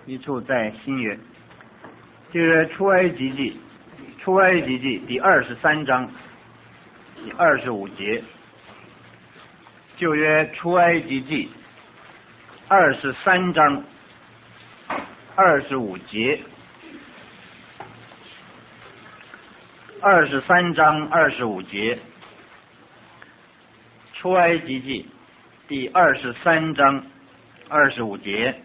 一处在新约，就是出埃及记第23章第25节，旧约出埃及记23章25节，23章25节，出埃及记第23章25节，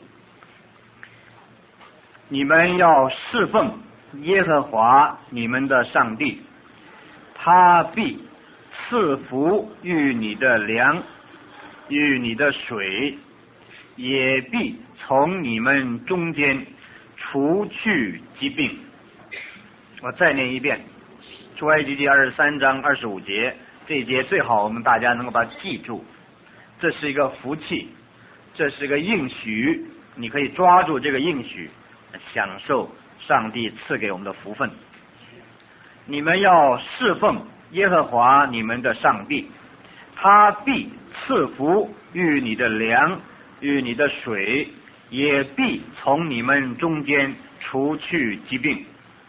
你们要侍奉耶和华你们的上帝，他必赐福于你的粮，与你的水，也必从你们中间除去疾病。我再念一遍，出埃及记23章25节，这一节最好我们大家能够把它记住，这是一个福气，这是个应许，你可以抓住这个应许，享受上帝赐给我们的福分。你们要侍奉耶和华你们的上帝，他必赐福于你的粮，与你的水，也必从你们中间除去疾病。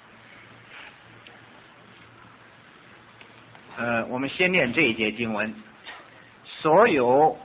我们先念这一节经文。所有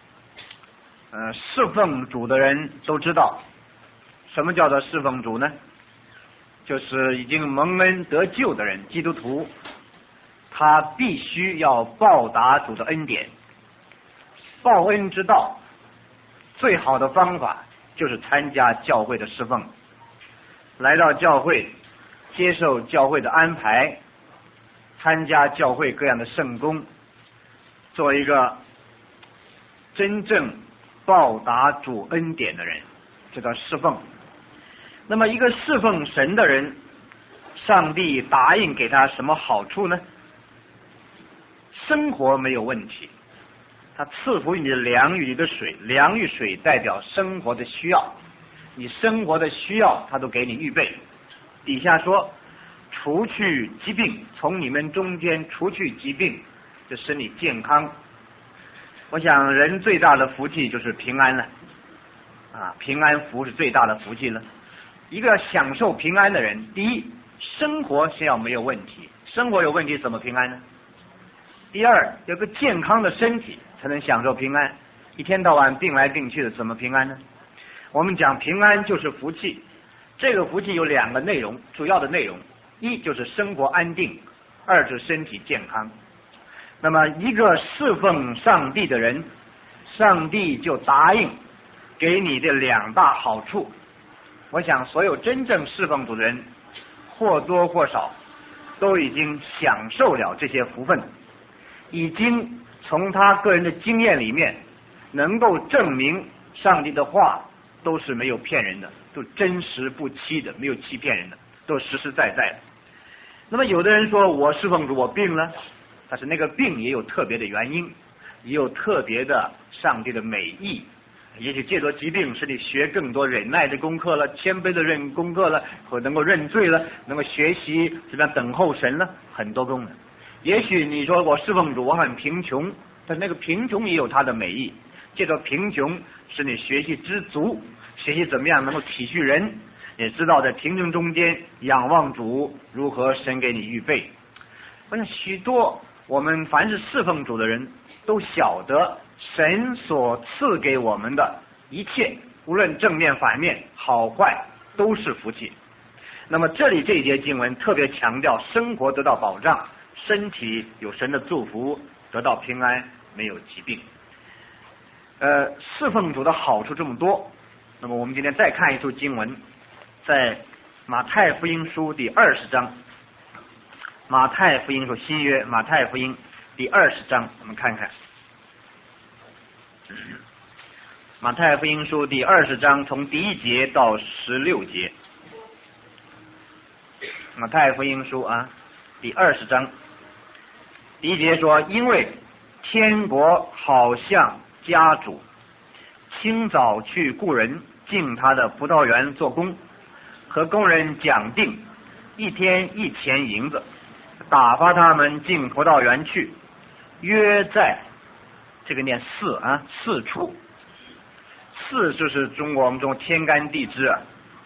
侍奉主的人都知道，什么叫做侍奉主呢？就是已经蒙恩得救的人，基督徒，他必须要报答主的恩典。报恩之道最好的方法就是参加教会的侍奉，来到教会，接受教会的安排，参加教会各样的圣工，做一个真正报答主恩典的人，这叫侍奉。那么一个侍奉神的人，上帝答应给他什么好处呢？生活没有问题，他赐福于你的粮与你的水，粮与水代表生活的需要，你生活的需要他都给你预备。底下说除去疾病，从你们中间除去疾病，就使你健康。我想人最大的福气就是平安了平安福是最大的福气了。一个享受平安的人，第一，生活先要没有问题，生活有问题怎么平安呢？第二，有个健康的身体才能享受平安，一天到晚病来病去的怎么平安呢？我们讲平安就是福气，这个福气有两个内容，主要的内容，一就是生活安定，二就是身体健康。那么一个侍奉上帝的人，上帝就答应给你的两大好处。我想所有真正侍奉主的人，或多或少都已经享受了这些福分，已经从他个人的经验里面能够证明上帝的话都是没有骗人的，都真实不欺的，没有欺骗人的，都实实在在的。那么有的人说我侍奉主我病了，但是那个病也有特别的原因，也有特别的上帝的美意，也许借着疾病使你学更多忍耐的功课了，谦卑的功课了，或能够认罪了，能够学习怎么样等候神了，很多功能。也许你说我侍奉主我很贫穷，但那个贫穷也有它的美意，借着贫穷使你学习知足，学习怎么样能够体恤人，也知道在贫穷中间仰望主如何神给你预备。我想许多我们凡是侍奉主的人都晓得神所赐给我们的一切，无论正面反面好坏都是福气。那么这里这一节经文特别强调生活得到保障，身体有神的祝福，得到平安，没有疾病。侍奉主的好处这么多，那么我们今天再看一处经文，在马太福音书第20章，马太福音书新约马太福音第20章，我们看看马太福音书第20章从第1节到16节。马太福音书第20章第1节说，因为天国好像家主清早去雇人进他的葡萄园做工，和工人讲定1天1钱银子，打发他们进葡萄园去，约在这个念4处，4就是中国我们中天干地支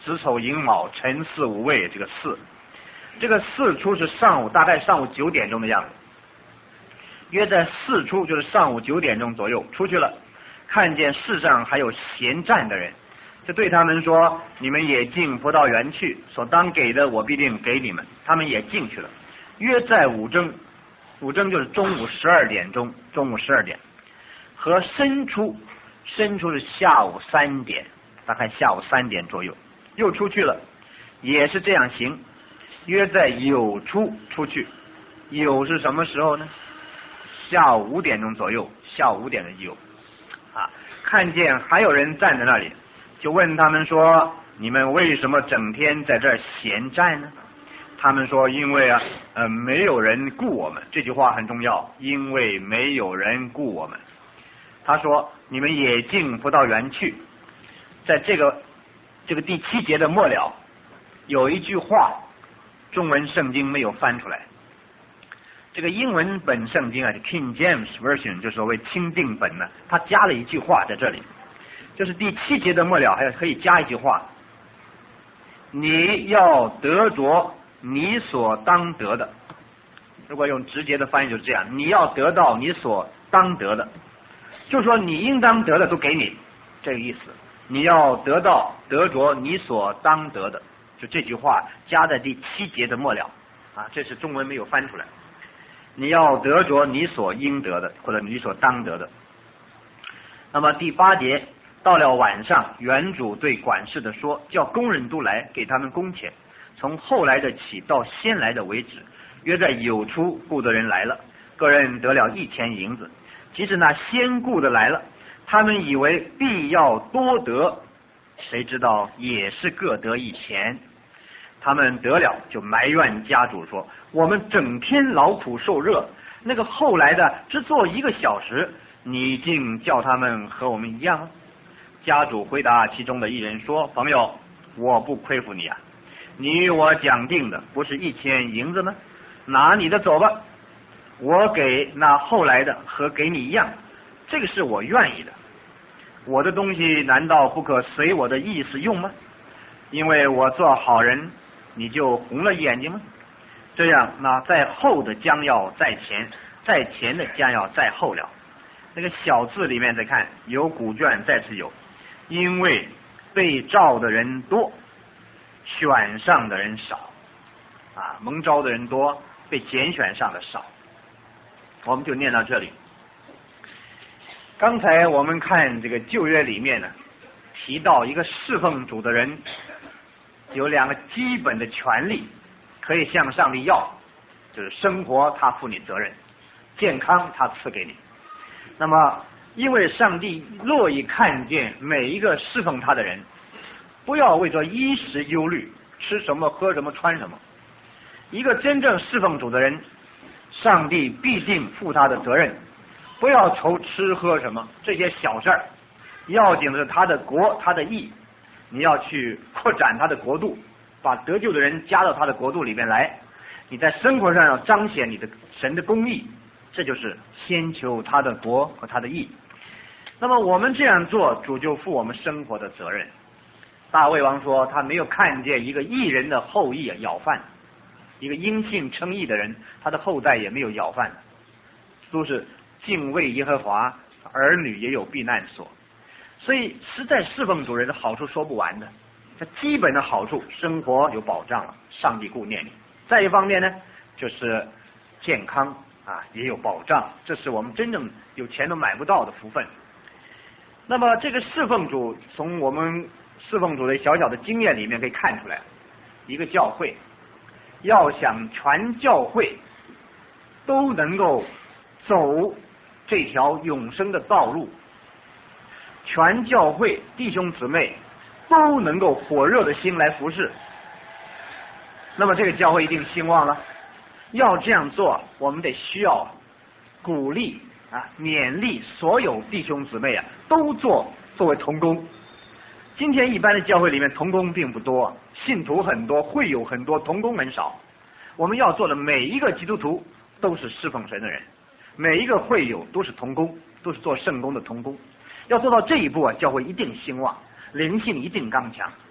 子丑寅卯辰巳午未，这个巳，这个巳出是大概上午9点钟的样子，约在巳出就是上午9点钟左右出去了，看见世上还有闲站的人，就对他们说：你们也进葡萄园去，所当给的我必定给你们。他们也进去了，约在午正就是中午12点钟，中午12点，和申出是下午3点，大概下午3点左右又出去了，也是这样行，约在酉出出去。酉是什么时候呢？下午5点钟左右，下午5点的酉啊，看见还有人站在那里，就问他们说：你们为什么整天在这儿闲站呢？他们说：因为没有人雇我们。这句话很重要，因为没有人雇我们。他说：你们也进葡萄园去。在这个第7节的末了，有一句话，中文圣经没有翻出来。这个英文本圣经King James Version 就所谓钦定本呢，他加了一句话在这里，就是第7节的末了还可以加一句话：你要得着你所当得的。如果用直接的翻译就是这样，你要得到你所当得的，就是说你应当得的都给你，这个意思。你要得着你所当得的，就这句话加在第7节的末了啊，这是中文没有翻出来。你要得着你所应得的，或者你所当得的。那么第8节，到了晚上，园主对管事的说：叫工人都来，给他们工钱，从后来的起到先来的为止。约在酉出，雇的人来了，个人得了1钱银子。即使那先雇的来了，他们以为必要多得，谁知道也是各得1钱。他们得了，就埋怨家主说：我们整天劳苦受热，那个后来的只做1个小时，你竟叫他们和我们一样吗？家主回答其中的一人说：朋友，我不亏负你啊，你与我讲定的不是1钱银子吗？拿你的走吧，我给那后来的和给你一样，这个是我愿意的。我的东西难道不可随我的意思用吗？因为我做好人，你就红了眼睛吗？这样，那在后的将要在前，在前的将要在后了。那个小字里面再看，有古卷再次有，因为被召的人多，选上的人少啊，蒙召的人多，被拣选上的少。我们就念到这里。刚才我们看这个旧约里面呢，提到一个侍奉主的人有2个基本的权利可以向上帝要，就是生活他负你责任，健康他赐给你。那么因为上帝乐意看见每一个侍奉他的人不要为着衣食忧虑，吃什么喝什么穿什么。一个真正侍奉主的人，上帝必定负他的责任，不要愁吃喝什么这些小事儿，要紧的是他的国他的义，你要去扩展他的国度，把得救的人加到他的国度里面来。你在生活上要彰显你的神的公义，这就是先求他的国和他的义。那么我们这样做，主就负我们生活的责任。大卫王说，他没有看见一个义人的后裔咬饭，一个因信称义的人，他的后代也没有咬饭，都是敬畏耶和华，儿女也有避难所。所以实在侍奉主人的好处说不完的。这基本的好处，生活有保障了，上帝顾念你。再一方面呢，就是健康啊也有保障，这是我们真正有钱都买不到的福分。那么这个侍奉主，从我们侍奉主的小小的经验里面可以看出来，一个教会要想全教会都能够走这条永生的道路，全教会弟兄姊妹都能够火热的心来服侍，那么这个教会一定兴旺了。要这样做，我们得需要鼓励勉励所有弟兄姊妹都作为同工。今天一般的教会里面同工并不多，信徒很多，会友很多，同工很少。我们要做的每一个基督徒都是侍奉神的人，每一个会友都是同工，都是做圣工的同工。要做到这一步教会一定兴旺，灵性一定刚强。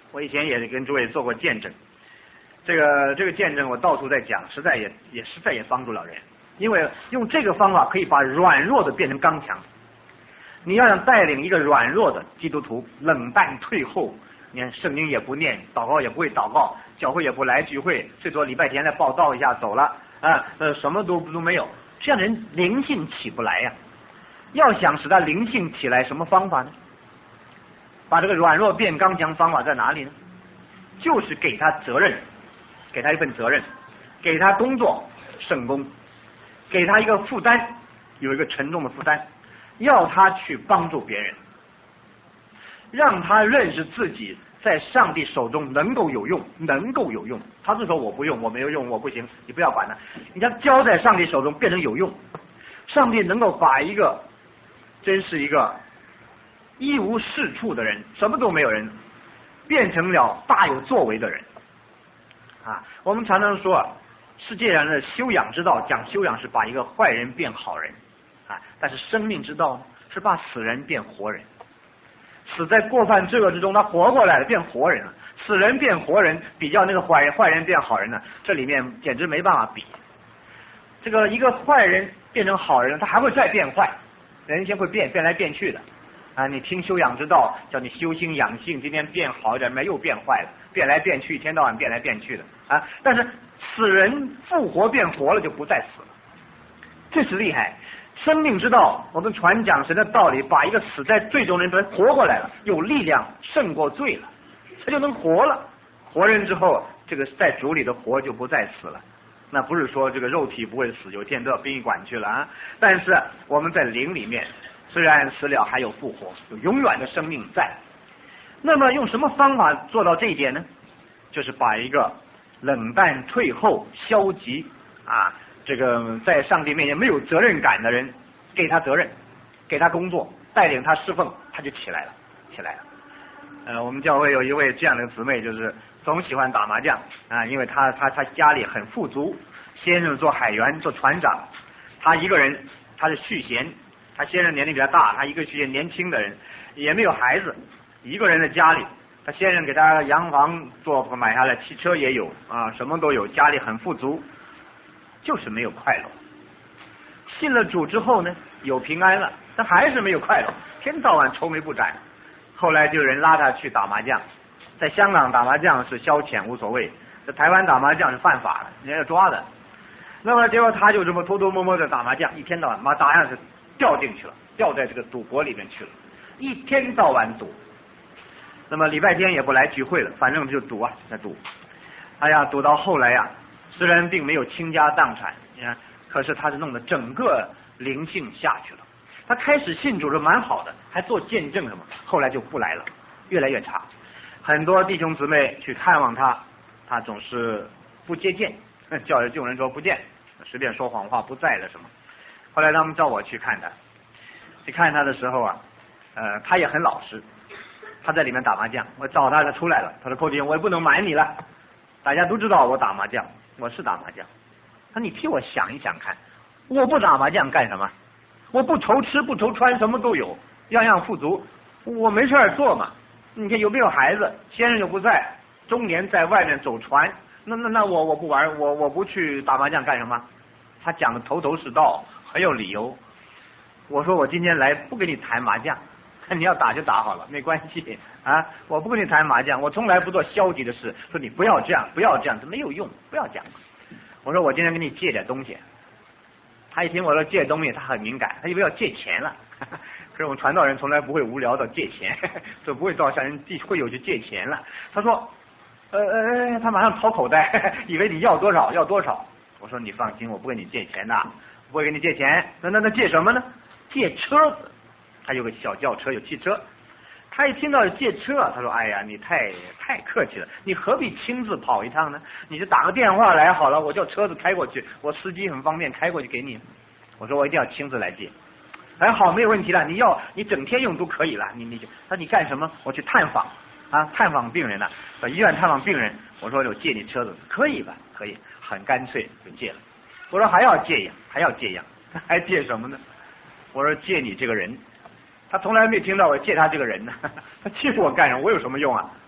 我以前也跟诸位做过见证，这个见证我到处在讲，实在也帮助了人，因为用这个方法可以把软弱的变成刚强。你要想带领一个软弱的基督徒冷淡退后，你看圣经也不念，祷告也不会祷告，教会也不来聚会，最多礼拜天来报道一下走了啊，什么都没有，这样的人灵性起不来呀。要想使他灵性起来，什么方法呢？把这个软弱变刚强方法在哪里呢？就是给他责任，给他一份责任，给他工作圣工，给他一个负担，有一个沉重的负担，要他去帮助别人，让他认识自己在上帝手中能够有用，能够有用。他是说我不用，我没有用，我不行，你不要管他，你要交在上帝手中变成有用。上帝能够把一个真是一个一无是处的人，什么都没有人，变成了大有作为的人啊！我们常常说世界上的修养之道，讲修养是把一个坏人变好人啊，但是生命之道呢，是把死人变活人。死在过犯罪恶之中，他活过来了，变活人了。死人变活人，比较那个坏人变好人呢，这里面简直没办法比。这个一个坏人变成好人，他还会再变坏，人先会变来变去的啊！你听修养之道，叫你修心养性，今天变好一点，没有变坏了，变来变去，一天到晚变来变去的啊！但是死人复活变活了，就不再死了，这是厉害。生命之道，我们传讲神的道理，把一个死在罪中的人活过来了，有力量胜过罪了，他就能活了。活人之后，这个在主里的活就不再死了。那不是说这个肉体不会死，有天都到殡仪馆去了啊！但是我们在灵里面，虽然死了，还有复活，有永远的生命在。那么用什么方法做到这一点呢？就是把一个冷淡退后、消极啊，这个在上帝面前没有责任感的人，给他责任，给他工作，带领他侍奉，他就起来了。我们教会有一位这样的姊妹，就是总喜欢打麻将啊，因为他家里很富足，先生做海员，做船长，他一个人，他是续弦，他先生年龄比较大，他一个续弦年轻的人，也没有孩子，一个人在家里，他先生给他洋房买下来，汽车也有啊，什么都有，家里很富足，就是没有快乐。信了主之后呢，有平安了，但还是没有快乐，天到晚愁眉不展。后来就有人拉他去打麻将，在香港打麻将是消遣无所谓，在台湾打麻将是犯法的，人家要抓的。那么结果他就这么偷偷摸摸的打麻将，一天到晚打下去掉进去了，掉在这个赌博里面去了，一天到晚赌。那么礼拜天也不来聚会了，反正就赌啊，在赌。哎呀，赌到后来呀，虽然并没有倾家荡产，你看，可是他是弄得整个灵性下去了。他开始信主是蛮好的，还做见证什么，后来就不来了，越来越差。很多弟兄姊妹去看望他，他总是不接见，叫人众人说不见，随便说谎话，不在了什么。后来他们叫我去看他，去看他的时候啊，他也很老实，他在里面打麻将，我找他出来了，他说寇弟兄，我也不能瞒你了，大家都知道我打麻将，我是打麻将。他说你替我想一想看，我不打麻将干什么？我不愁吃不愁穿，什么都有，样样富足，我没事做嘛。你看有没有孩子？先生又不在，中年在外面走船，那我不玩，我不去打麻将干什么？他讲的头头是道，很有理由。我说我今天来不跟你谈麻将，你要打就打好了，没关系啊，我不跟你谈麻将，我从来不做消极的事，说你不要这样，不要这样，这没有用，不要这样。我说我今天给你借点东西。他一听我说借东西，他很敏感，他以为要借钱了。可是我们传道人从来不会无聊到借钱，就不会到向人会友去借钱了。他说，他马上掏口袋，以为你要多少要多少。我说你放心，我不跟你借钱的，不会跟你借钱。那借什么呢？借车子。他有个小轿车，有汽车。他一听到借车，他说：“哎呀，你太客气了，你何必亲自跑一趟呢？你就打个电话来好了，我叫车子开过去，我司机很方便，开过去给你。”我说我一定要亲自来借。哎，好，没有问题了，你整天用都可以了。你干什么？我去探访啊，探访病人了，到医院探访病人。我说我借你车子，可以吧？可以，很干脆就借了。我说还要借呀，还借什么呢？我说借你这个人。他从来没听到我借他这个人呢，他借我干什么？我有什么用啊？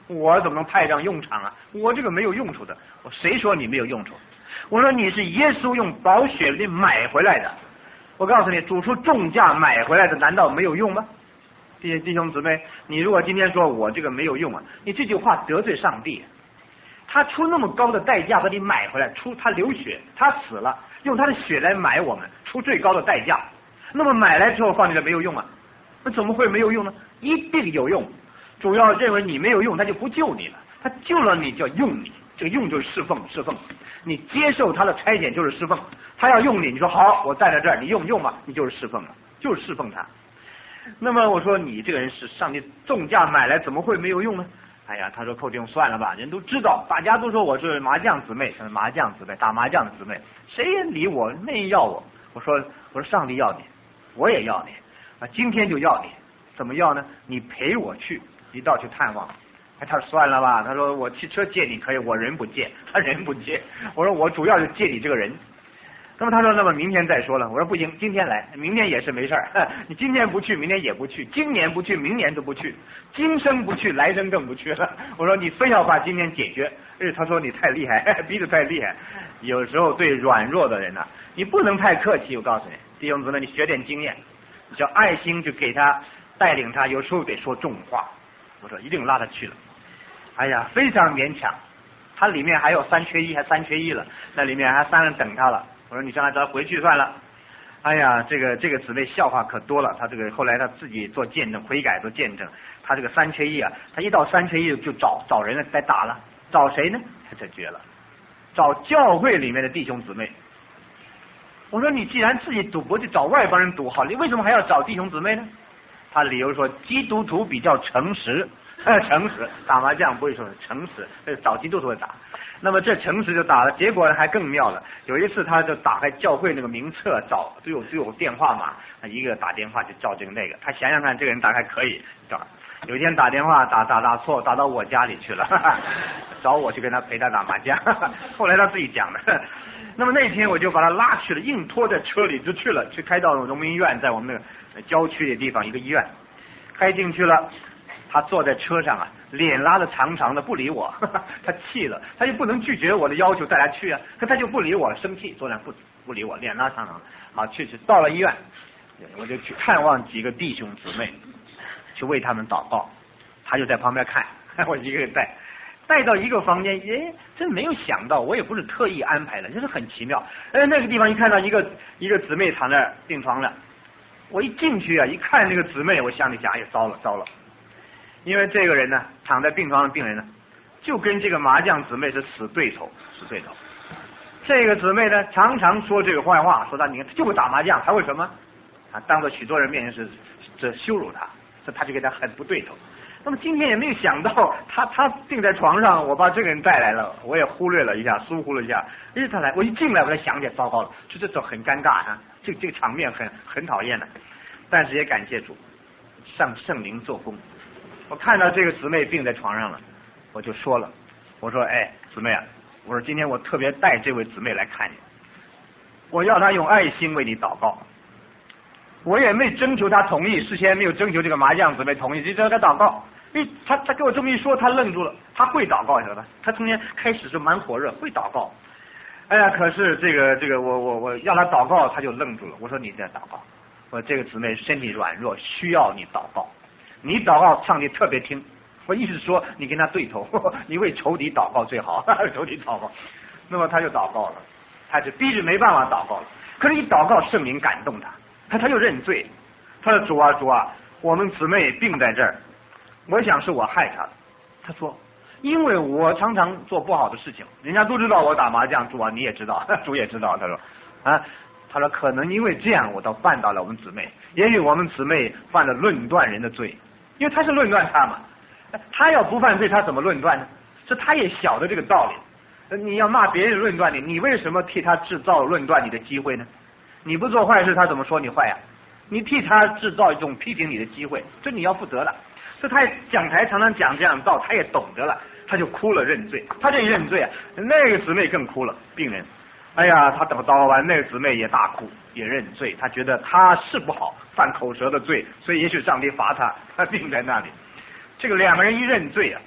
我怎么能派上用场啊？我这个没有用处的。我谁说你没有用处？我说你是耶稣用宝血给买回来的。我告诉你，主出重价买回来的，难道没有用吗？弟兄姊妹，你如果今天说我这个没有用啊，你这句话得罪上帝。他出那么高的代价把你买回来，他流血，他死了，用他的血来买我们，出最高的代价。那么买来之后放这个没有用啊？那怎么会没有用呢？一定有用。主要认为你没有用，他就不救你了。他救了你，就要用你。这个用就是侍奉，侍奉。你接受他的差遣就是侍奉。他要用你，你说好，我站在这儿，你用吧，你就是侍奉了，就是侍奉他。那么我说你这个人是上帝重价买来，怎么会没有用呢？哎呀，他说寇弟兄算了吧，人都知道，大家都说我是麻将姊妹，麻将姊妹，打麻将的姊妹，谁也理我，没人要我。我说上帝要你，我也要你啊，今天就要你，怎么要呢？你陪我去，一道去探望。哎，他说算了吧，他说我汽车借你可以，我人不借，他人不借。我说我主要是借你这个人。那么他说那么明天再说了。我说不行，今天来，明天也是没事儿。你今天不去，明天也不去，今年不去，明年都不去，今生不去，来生更不去了。我说你非要把今天解决。他说你太厉害，逼得太厉害。有时候对软弱的人呢，你不能太客气。我告诉你，弟兄姊妹，你学点经验，你叫爱心去给他带领他，有时候得说重话。我说一定拉他去了。哎呀，非常勉强。他里面还有3缺1，还3缺1了，那里面还3人等他了。我说你让他回去算了。哎呀，这个姊妹笑话可多了。他这个后来他自己做见证，悔改做见证。他这个3缺1啊，他一到3缺1就找人来打了。找谁呢？这绝了，找教会里面的弟兄姊妹。我说你既然自己赌博，就找外邦人赌好，你为什么还要找弟兄姊妹呢？他理由说基督徒比较诚实。诚实，打麻将不会说诚实，找基督徒打。那么这诚实就打了，结果呢还更妙了。有一次他就打开教会那个名册找，都有电话嘛，一个打电话就照这个那个。他想想看，这个人大概可以找。有一天打电话打错，打到我家里去了，找我去跟他陪他打麻将。后来他自己讲的。那么那天我就把他拉去了，硬拖在车里就去了，去开到荣民医院，在我们那个郊区的地方一个医院，开进去了。他坐在车上啊，脸拉得长长的，不理我。他气了，他就不能拒绝我的要求带他去啊，可他就不理我，生气，坐那不理我，脸拉长长。好，去到了医院，我就去看望几个弟兄姊妹，去为他们祷告。他就在旁边看，我一个人带到一个房间，真没有想到，我也不是特意安排的，就是很奇妙。那个地方一看到一个姊妹躺在病床上，我一进去啊，一看那个姊妹，我想哎呀，糟了。因为这个人呢，躺在病床上，病人呢，就跟这个麻将姊妹是死对头。这个姊妹呢，常常说这个坏话，说他你看就会打麻将，还会什么？啊，当着许多人面前是这羞辱他，这他就跟他很不对头。那么今天也没有想到，他病在床上，我把这个人带来了，我也忽略了一下，疏忽了一下。他来，我一进来我才想起来，糟糕了，这都很尴尬啊，这个场面很讨厌的。但是也感谢主，圣灵做工。我看到这个姊妹病在床上了，我就说了，我说哎，姊妹啊，我说今天我特别带这位姊妹来看你，我要她用爱心为你祷告。我也没征求她同意，事先没有征求这个麻将姊妹同意，就叫她祷告。因为他给我这么一说，他愣住了，他会祷告，晓得吧？他从前开始是蛮火热，会祷告。哎呀，可是这个我要他祷告，他就愣住了。我说你在祷告，我这个姊妹身体软弱，需要你祷告。你祷告，上帝特别听。我意思说，你跟他对头，你为仇敌祷告最好，仇敌祷告。那么他就祷告了，他就逼着没办法祷告了。可是，一祷告，圣灵感动他就认罪。他说：“主啊，我们姊妹病在这儿，我想是我害他的。”他说：“因为我常常做不好的事情，人家都知道我打麻将，主啊，你也知道，主也知道。”他说：“啊。”他说可能因为这样，我倒绊倒了我们姊妹。也许我们姊妹犯了论断人的罪，因为他是论断他嘛。他要不犯罪，他怎么论断呢？这他也晓得这个道理。你要骂别人论断你，你为什么替他制造论断你的机会呢？你不做坏事，他怎么说你坏呀？你替他制造一种批评你的机会，这你要负责了。这他讲台常常讲这样道，他也懂得了，他就哭了认罪。他这一认罪啊，那个姊妹更哭了，病人。哎呀，他祷告完，那个姊妹也大哭，也认罪。他觉得他是不好，犯口舌的罪，所以也许上帝罚他，他病在那里。这个两个人一认罪啊，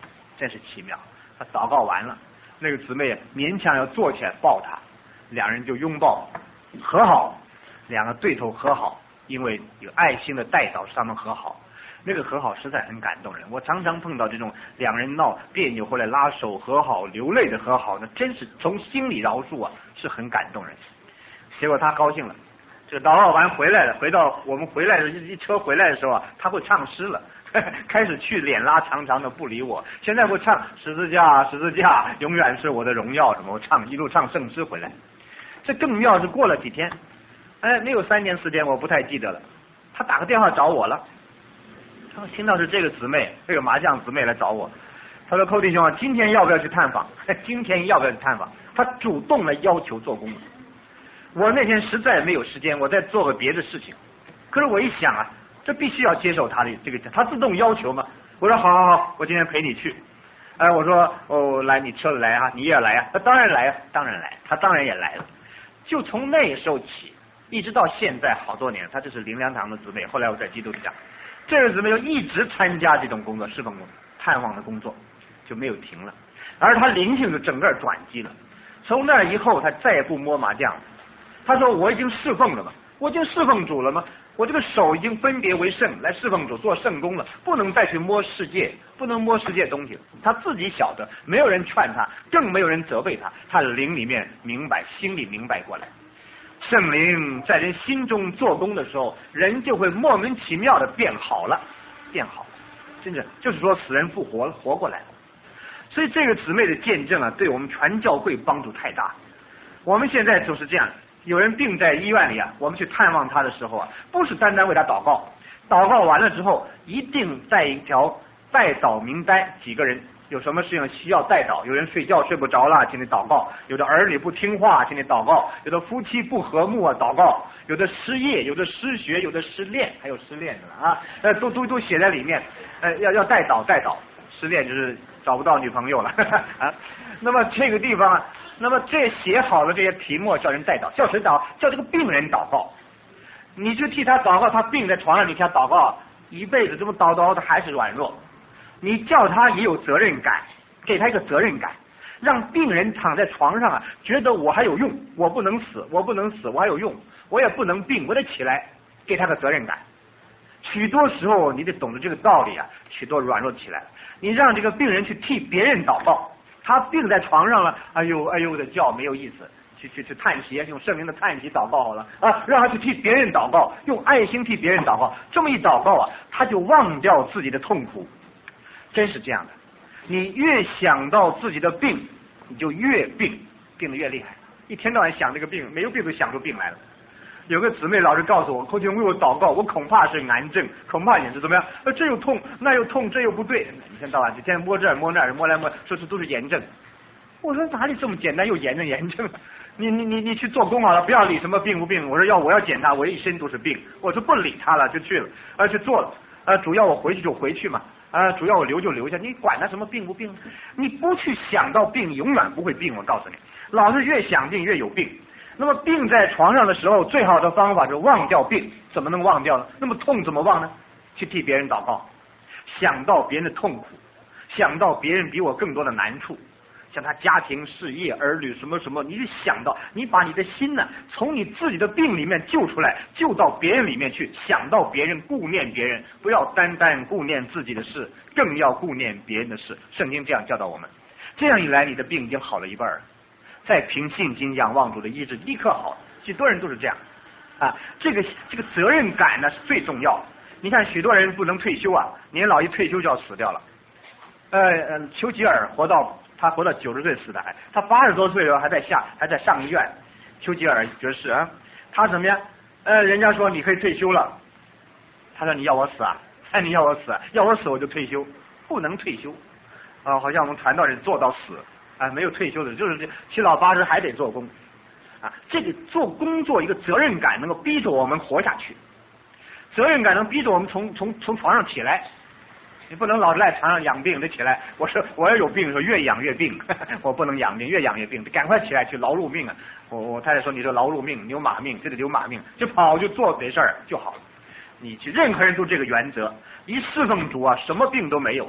真是奇妙。他祷告完了，那个姊妹勉强要坐起来抱他，两人就拥抱和好，两个对头和好，因为有爱心的代祷使他们和好。那个和好实在很感动人，我常常碰到这种两人闹别扭后来拉手和好流泪的和好，那真是从心里饶恕啊，是很感动人。结果他高兴了，这个祷告完回来了，我们回来的一车回来的时候啊，他会唱诗了，开始去脸拉长长的不理我，现在会唱十字架十字架永远是我的荣耀什么，我唱一路唱圣诗回来。这更妙是过了几天，没有3年4天我不太记得了，他打个电话找我了，他说听到是这个姊妹，这个麻将姊妹来找我，他说寇弟兄啊，今天要不要去探访？今天要不要去探访？他主动来要求做工了。我那天实在没有时间，我在做个别的事情。可是我一想啊，这必须要接受他的这个，他自动要求嘛。我说好，我今天陪你去。我说来，你车子来啊，你也来啊？他当然来啊，当然来，他当然也来了。就从那时候起，一直到现在好多年，他这是灵粮堂的姊妹。后来我在基督讲，这个姊妹就一直参加这种工作，侍奉工作、探望的工作，就没有停了。而他灵性就整个转机了。从那以后，他再也不摸麻将了。他说我已经侍奉了嘛，我已经侍奉主了吗？我这个手已经分别为圣，来侍奉主做圣工了，不能再去摸世界，不能摸世界东西。他自己晓得，没有人劝他，更没有人责备他，他的灵里面明白，心里明白过来。圣灵在人心中做工的时候，人就会莫名其妙的变好了，变好，真的就是说死人复活了，活过来了。所以这个姊妹的见证啊，对我们全教会帮助太大。我们现在就是这样。有人病在医院里啊，我们去探望他的时候啊，不是单单为他祷告，祷告完了之后，一定带一条代祷名单，几个人有什么事情需要代祷，有人睡觉睡不着了，请你祷告；有的儿女不听话，请你祷告；有的夫妻不和睦啊，祷告；有的失业，有的失学，有的失恋，还有失恋的啊，都写在里面，要代祷，失恋就是找不到女朋友了啊。那么这个地方啊。那么这写好了这些题目，叫人代祷，叫谁祷？叫这个病人祷告。你去替他祷告，他病在床上，你替他祷告，一辈子这么叨的还是软弱。你叫他也有责任感，给他一个责任感，让病人躺在床上啊，觉得我还有用，我不能死，我还有用，我也不能病，我得起来，给他个责任感。许多时候你得懂得这个道理啊，许多软弱起来了，你让这个病人去替别人祷告。他病在床上了，哎呦的叫没有意思，去叹息，用圣灵的叹息祷告好了啊，让他去替别人祷告，用爱心替别人祷告。这么一祷告啊，他就忘掉自己的痛苦，真是这样的。你越想到自己的病，你就越病得越厉害，一天到晚想这个病，没有病都想出病来了。有个姊妹老是告诉我，寇弟兄为我祷告，我恐怕是癌症，恐怕也是怎么样？这又痛，那又痛，这又不对。一天到晚就天天摸这摸那儿，摸来摸，说是都是炎症。我说哪里这么简单又炎症？你去做工好了，不要理什么病不病。我说我要检查，我一身都是病。我说不理他了，就去了，去做了。主要我回去就回去嘛。主要我留就留下，你管他什么病不病？你不去想到病，永远不会病。我告诉你，老是越想病越有病。那么病在床上的时候，最好的方法就是忘掉病。怎么能忘掉呢？那么痛怎么忘呢？去替别人祷告，想到别人的痛苦，想到别人比我更多的难处，像他家庭事业儿女什么什么，你就想到，你把你的心呢从你自己的病里面救出来，救到别人里面去，想到别人，顾念别人，不要单单顾念自己的事，更要顾念别人的事。圣经这样教导我们，这样一来你的病已经好了一半了，再凭信心仰望主的医治，立刻好。许多人都是这样啊，这个责任感呢是最重要的。你看许多人不能退休啊，年老一退休就要死掉了。丘吉尔活到90岁死的，他80多岁了还在上医院。丘吉尔爵士啊，他怎么样？人家说你可以退休了，他说你要我死啊？你要我死，要我死我就退休，不能退休啊！好像我们传道人做到死啊，没有退休的，就是七老八十还得做工啊。这个做工作一个责任感能够逼着我们活下去，责任感能逼着我们从床上起来。你不能老是赖床上养病，得起来。我说我要有病，说越养越病，我不能养病，越养越病，赶快起来去劳碌命啊！我太太说你这劳碌命，牛马命，这得牛马命，就跑就做得事儿就好了。你去任何人都这个原则，一侍奉主啊，什么病都没有了。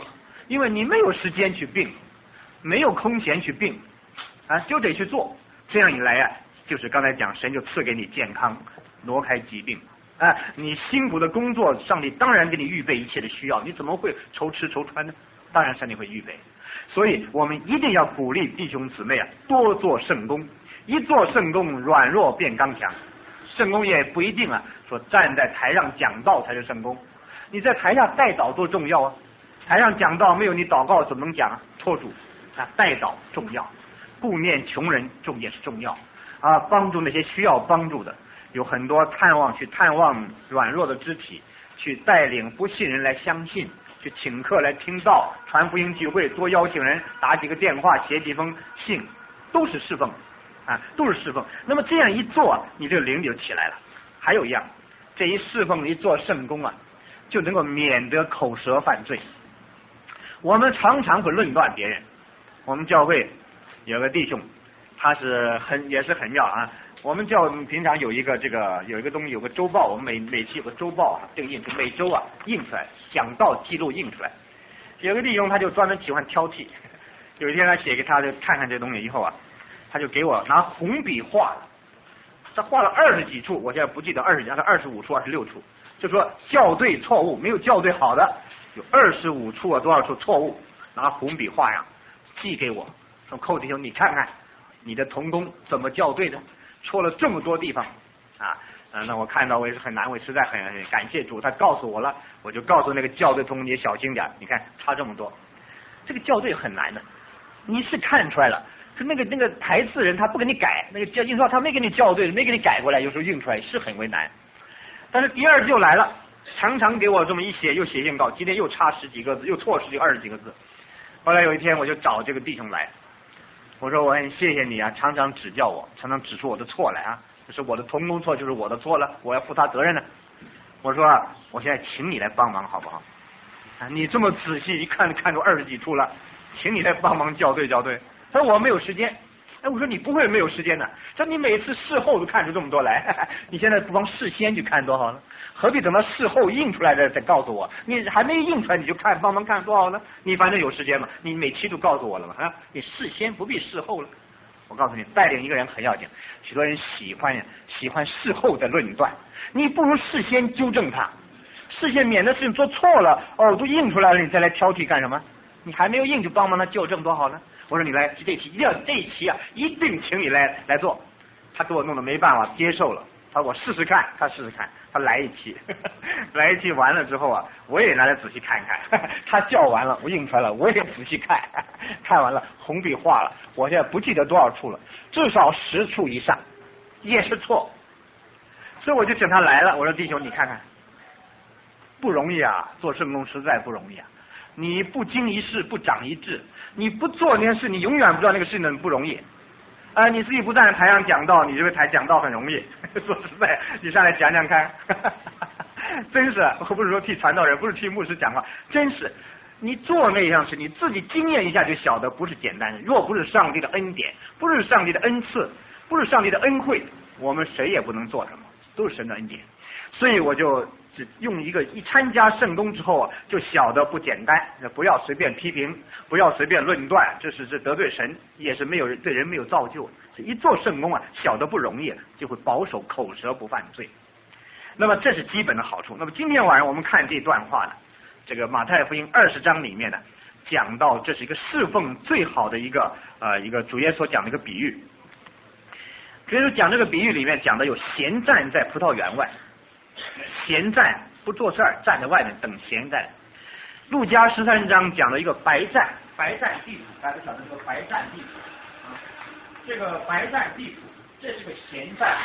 因为你没有时间去病，没有空闲去病啊，就得去做。这样一来啊，就是刚才讲，神就赐给你健康，挪开疾病啊。你辛苦的工作，上帝当然给你预备一切的需要，你怎么会愁吃愁穿呢？当然上帝会预备。所以我们一定要鼓励弟兄姊妹啊，多做圣工，一做圣工，软弱变刚强。圣工也不一定啊，说站在台上讲道才是圣工，你在台下代祷多重要啊！台上讲道没有你祷告怎么能讲啊？托主啊，代祷重要，顾念穷人也是重要啊，帮助那些需要帮助的，有很多去探望软弱的肢体，去带领不信人来相信，去请客来听道，传福音聚会，多邀请人，打几个电话，写几封信，都是侍奉啊，都是侍奉。那么这样一做，你这个灵就起来了。还有一样，这一侍奉一做圣工啊，就能够免得口舌犯罪。我们常常会论断别人。我们教会有个弟兄，他也是很妙啊。我们平常有一个东西，有个周报，我们每期有个周报啊，这个每周啊印出来，讲道记录印出来。有个弟兄他就专门喜欢挑剔，有一天他写给他，就看看这东西以后啊，他就给我拿红笔画了，他画了20几处，我现在不记得25处26处，就说校对错误，没有校对好的有25处啊多少处错误，拿红笔画上寄给我，说寇弟兄你看看你的同工怎么校对的，错了这么多地方啊。那我看到我也是很难为，实在很感谢主，他告诉我了，我就告诉那个校对同工你小心点，你看差这么多。这个校对很难的，你是看出来了，是那个台词人他不给你改，那个印刷他没给你校对，没给你改过来，有时候印出来是很为难。但是第二就来了，常常给我这么一写，又写印稿，今天又差10几个字，又错20几个字。后来有一天我就找这个弟兄来，我说我很谢谢你啊，常常指教我，常常指出我的错来啊，这是我的同工错，就是我的错了，我要负他责任呢。我说我现在请你来帮忙好不好？啊，你这么仔细一看出20几处了，请你来帮忙校对校对。他说我没有时间。哎，我说你不会没有时间的，说你每次事后都看出这么多来，你现在不妨事先去看多好呢？何必等到事后印出来的再告诉我？你还没印出来你就帮忙看多好呢？你反正有时间嘛，你每期都告诉我了嘛啊，你事先不必事后了。我告诉你，带领一个人很要紧，许多人喜欢事后的论断，你不如事先纠正他，事先免得事情做错了都印出来了，你再来挑剔干什么？你还没有印就帮忙他纠正多好呢？我说你来这一期一定请你来做。他给我弄得没办法接受了，他说我试试看，他来一期来一期完了之后啊，我也拿来仔细看看，他叫完了我印出来了，我也仔细看完了红笔画了，我现在不记得多少处了，至少10处以上也是错。所以我就请他来了，我说弟兄你看看不容易啊，做圣工实在不容易啊，你不经一事不长一智，你不做那件事你永远不知道那个事情不容易啊！你自己不站在台上讲道，你认为台讲道很容易？说实在，你上来讲讲看，真是我不是说替传道人，不是替牧师讲话，真是你做那样事，你自己经验一下就晓得不是简单的。若不是上帝的恩典，不是上帝的恩赐，不是上帝的恩惠，我们谁也不能做什么，都是神的恩典。所以我就用一参加圣工之后啊，就晓得不简单，不要随便批评，不要随便论断，这得罪神，也是对人没有造就。一做圣工啊，晓得不容易，就会保守口舌不犯罪。那么这是基本的好处。那么今天晚上我们看这段话呢，这个马太福音20章里面呢，讲到这是一个侍奉最好的一个主耶稣所讲的一个比喻。主耶稣讲这个比喻里面讲的有闲站在葡萄园外。闲站不做事儿，站在外面等闲站。路加13章讲了一个白占地土，大家晓得说白占地土啊，这个白占地土，这是个闲站，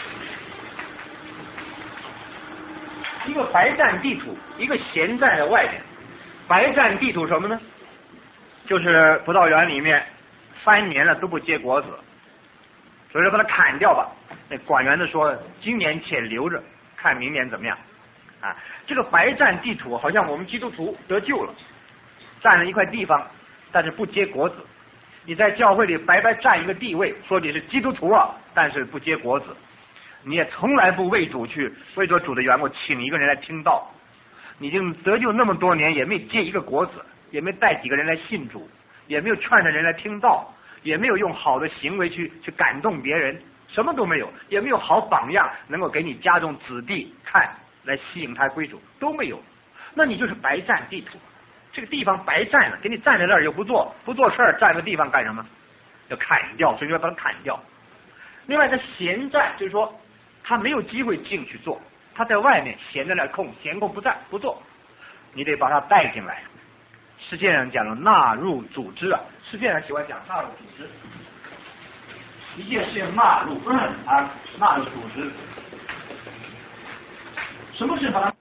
一个白占地土，一个闲站在外面。白占地土什么呢？就是葡萄园里面3年了都不结果子，所以说把它砍掉吧。那管园的说，今年且留着，看明年怎么样啊？这个白占地土好像我们基督徒得救了，占了一块地方，但是不结果子。你在教会里白占一个地位，说你是基督徒啊，但是不结果子。你也从来不为着主的缘故请一个人来听道，你已经得救那么多年也没结一个果子， 也没带几个人来信主，也没有劝着人来听道，也没有用好的行为去感动别人，什么都没有，也没有好榜样能够给你家中子弟看来吸引他归主，都没有，那你就是白占地土，这个地方白占了，给你站在那儿又不做事儿，占个地方干什么？要砍掉，所以说把它砍掉。另外，他闲占，就是说他没有机会进去做，他在外面闲着来闲空不在不做，你得把他带进来。世界上讲了纳入组织啊，世界上喜欢讲纳入组织，一件事情纳入啊，纳入组织。什么是把它